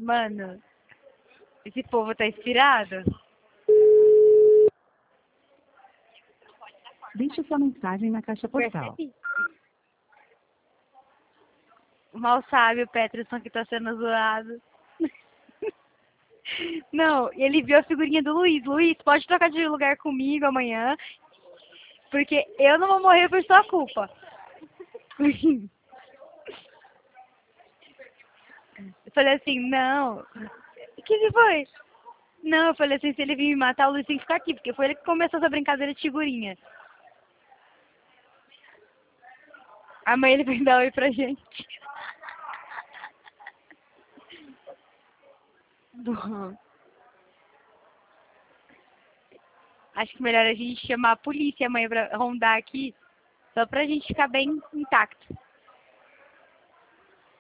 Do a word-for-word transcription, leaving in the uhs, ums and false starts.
Mano, esse povo tá inspirado? Deixe sua mensagem na caixa postal. Percebi. Mal sabe o Peterson que tá sendo zoado. Não, ele viu a figurinha do Luiz. Luiz, pode trocar de lugar comigo amanhã, porque eu não vou morrer por sua culpa. Eu falei assim, não. O que que foi? Não, eu falei assim, se ele vir me matar, o Luiz tem que ficar aqui, porque foi ele que começou essa brincadeira de figurinha. Amanhã ele vai dar oi pra gente. Bom. Acho que melhor a gente chamar a polícia amanhã pra rondar aqui, só pra gente ficar bem intacto.